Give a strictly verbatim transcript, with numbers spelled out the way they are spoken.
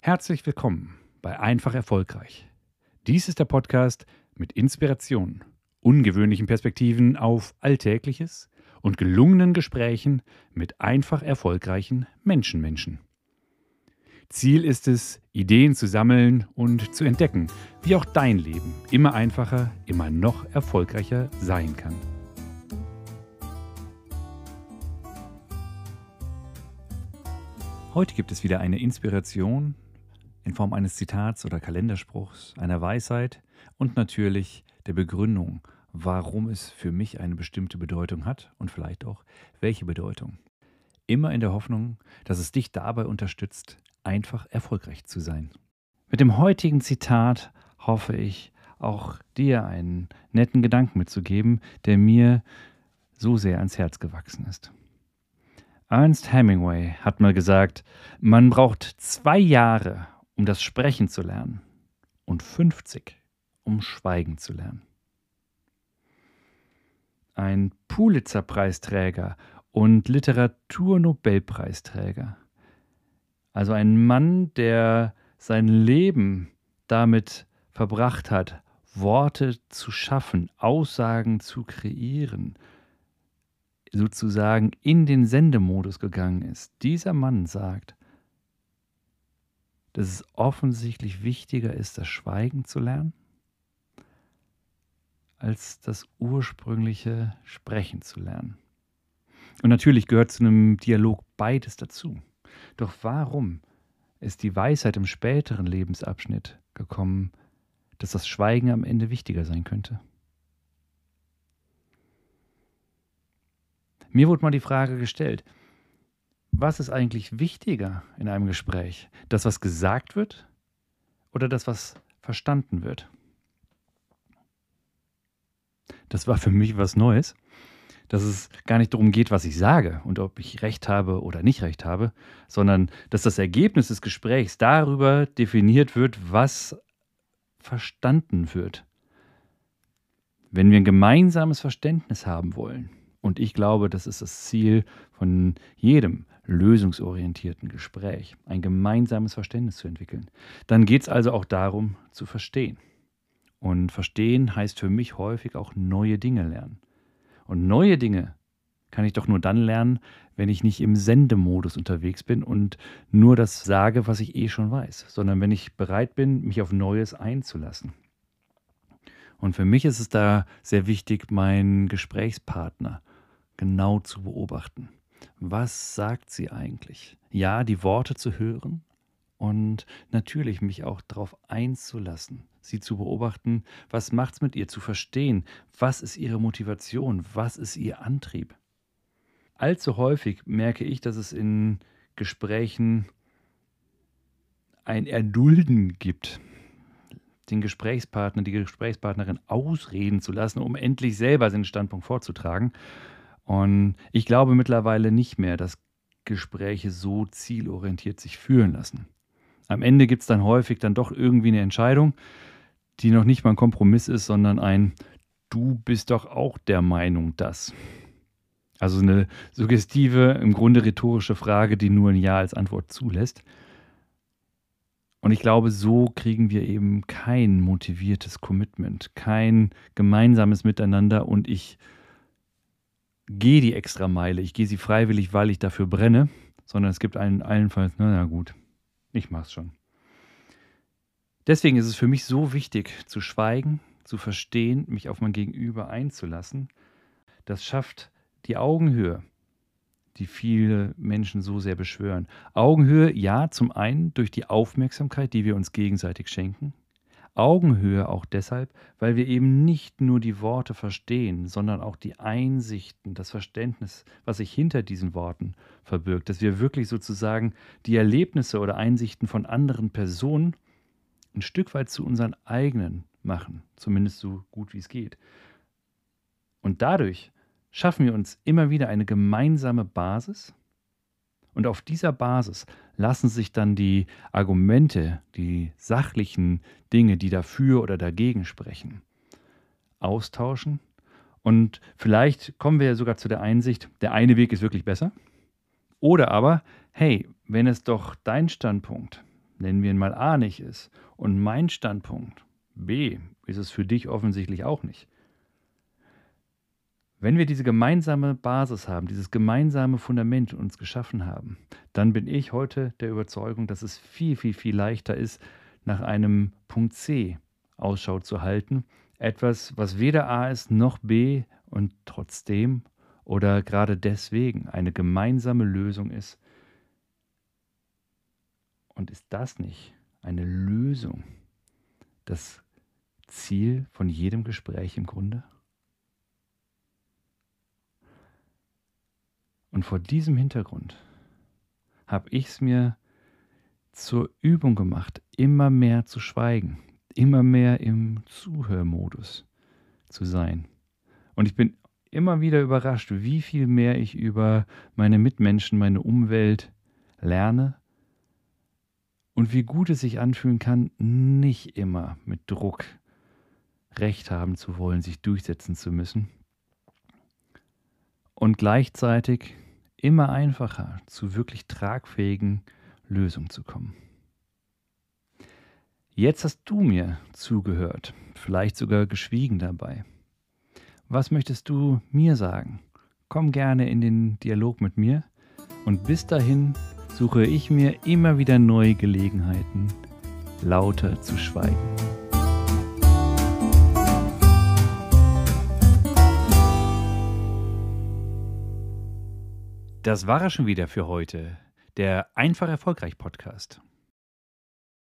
Herzlich willkommen bei Einfach Erfolgreich. Dies ist der Podcast mit Inspiration, ungewöhnlichen Perspektiven auf Alltägliches und gelungenen Gesprächen mit einfach erfolgreichen Menschenmenschen. Ziel ist es, Ideen zu sammeln und zu entdecken, wie auch dein Leben immer einfacher, immer noch erfolgreicher sein kann. Heute gibt es wieder eine Inspiration in Form eines Zitats oder Kalenderspruchs, einer Weisheit und natürlich der Begründung, warum es für mich eine bestimmte Bedeutung hat und vielleicht auch welche Bedeutung. Immer in der Hoffnung, dass es dich dabei unterstützt, einfach erfolgreich zu sein. Mit dem heutigen Zitat hoffe ich, auch dir einen netten Gedanken mitzugeben, der mir so sehr ans Herz gewachsen ist. Ernest Hemingway hat mal gesagt, man braucht zwei Jahre, um das Sprechen zu lernen und fünfzig, um Schweigen zu lernen. Ein Pulitzer-Preisträger und Literaturnobelpreisträger. Also ein Mann, der sein Leben damit verbracht hat, Worte zu schaffen, Aussagen zu kreieren, sozusagen in den Sendemodus gegangen ist. Dieser Mann sagt, dass es offensichtlich wichtiger ist, das Schweigen zu lernen, als das ursprüngliche Sprechen zu lernen. Und natürlich gehört zu einem Dialog beides dazu. Doch warum ist die Weisheit im späteren Lebensabschnitt gekommen, dass das Schweigen am Ende wichtiger sein könnte? Mir wurde mal die Frage gestellt, was ist eigentlich wichtiger in einem Gespräch? Das, was gesagt wird oder das, was verstanden wird? Das war für mich was Neues, dass es gar nicht darum geht, was ich sage und ob ich recht habe oder nicht recht habe, sondern dass das Ergebnis des Gesprächs darüber definiert wird, was verstanden wird. Wenn wir ein gemeinsames Verständnis haben wollen, und ich glaube, das ist das Ziel von jedem lösungsorientierten Gespräch, ein gemeinsames Verständnis zu entwickeln. Dann geht es also auch darum, zu verstehen. Und verstehen heißt für mich häufig auch neue Dinge lernen. Und neue Dinge kann ich doch nur dann lernen, wenn ich nicht im Sendemodus unterwegs bin und nur das sage, was ich eh schon weiß, sondern wenn ich bereit bin, mich auf Neues einzulassen. Und für mich ist es da sehr wichtig, meinen Gesprächspartner genau zu beobachten. Was sagt sie eigentlich? Ja, die Worte zu hören und natürlich mich auch darauf einzulassen, sie zu beobachten. Was macht es mit ihr? Zu verstehen, was ist ihre Motivation? Was ist ihr Antrieb? Allzu häufig merke ich, dass es in Gesprächen ein Erdulden gibt, den Gesprächspartner, die Gesprächspartnerin ausreden zu lassen, um endlich selber seinen Standpunkt vorzutragen. Und ich glaube mittlerweile nicht mehr, dass Gespräche so zielorientiert sich führen lassen. Am Ende gibt es dann häufig dann doch irgendwie eine Entscheidung, die noch nicht mal ein Kompromiss ist, sondern ein „Du bist doch auch der Meinung, dass“. Also eine suggestive, im Grunde rhetorische Frage, die nur ein Ja als Antwort zulässt. Und ich glaube, so kriegen wir eben kein motiviertes Commitment, kein gemeinsames Miteinander und ich gehe die Extrameile, ich gehe sie freiwillig, weil ich dafür brenne, sondern es gibt einen allenfalls, na ja gut, ich mach's schon. Deswegen ist es für mich so wichtig, zu schweigen, zu verstehen, mich auf mein Gegenüber einzulassen. Das schafft die Augenhöhe, die viele Menschen so sehr beschwören. Augenhöhe, ja, zum einen durch die Aufmerksamkeit, die wir uns gegenseitig schenken. Augenhöhe auch deshalb, weil wir eben nicht nur die Worte verstehen, sondern auch die Einsichten, das Verständnis, was sich hinter diesen Worten verbirgt. Dass wir wirklich sozusagen die Erlebnisse oder Einsichten von anderen Personen ein Stück weit zu unseren eigenen machen, zumindest so gut wie es geht. Und dadurch schaffen wir uns immer wieder eine gemeinsame Basis und auf dieser Basis lassen sich dann die Argumente, die sachlichen Dinge, die dafür oder dagegen sprechen, austauschen und vielleicht kommen wir ja sogar zu der Einsicht, der eine Weg ist wirklich besser oder aber, hey, wenn es doch dein Standpunkt, nennen wir ihn mal A, nicht ist und mein Standpunkt B ist es für dich offensichtlich auch nicht. Wenn wir diese gemeinsame Basis haben, dieses gemeinsame Fundament uns geschaffen haben, dann bin ich heute der Überzeugung, dass es viel, viel, viel leichter ist, nach einem Punkt C Ausschau zu halten. Etwas, was weder A ist noch B und trotzdem oder gerade deswegen eine gemeinsame Lösung ist. Und ist das nicht eine Lösung, das Ziel von jedem Gespräch im Grunde? Und vor diesem Hintergrund habe ich es mir zur Übung gemacht, immer mehr zu schweigen, immer mehr im Zuhörmodus zu sein. Und ich bin immer wieder überrascht, wie viel mehr ich über meine Mitmenschen, meine Umwelt lerne und wie gut es sich anfühlen kann, nicht immer mit Druck Recht haben zu wollen, sich durchsetzen zu müssen und gleichzeitig immer einfacher zu wirklich tragfähigen Lösungen zu kommen. Jetzt hast du mir zugehört, vielleicht sogar geschwiegen dabei. Was möchtest du mir sagen? Komm gerne in den Dialog mit mir und bis dahin suche ich mir immer wieder neue Gelegenheiten, lauter zu schweigen. Das war es schon wieder für heute, der Einfach Erfolgreich Podcast.